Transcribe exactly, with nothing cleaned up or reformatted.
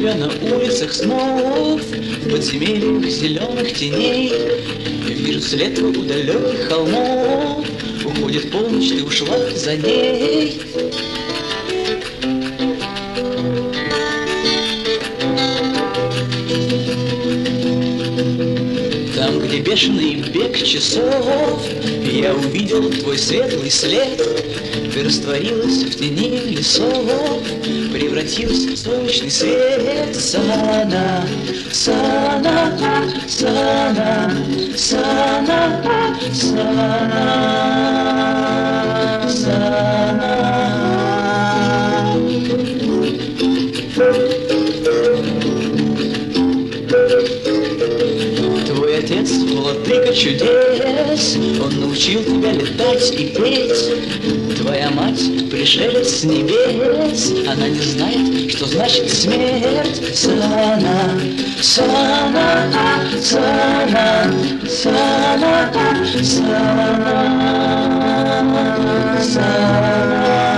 тебя на улицах снов, в подземельях зеленых теней. Я вижу след твой у далеких холмов. Уходит полночь, ты ушла за ней. Там, где бешеный бег часов, я увидел твой светлый след. Ты растворилась в тени лесов, превратилась в солнечный свет. Сана, Сана, Сана, Сана, Сана, Сана. Твой отец — владыка чудес, он научил тебя летать и петь. Твоя мать — пришелец с небес, она не знает, что значит смерть. Сана, Сана, Сана, Сана, Сана, Сана.